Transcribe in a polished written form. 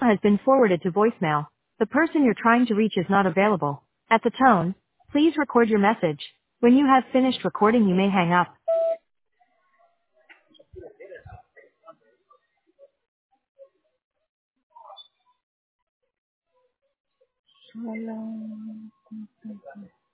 has been forwarded to voicemail. The person you're trying to reach is not available. At the tone, please record your message. When you have finished recording, you may hang up. Hello.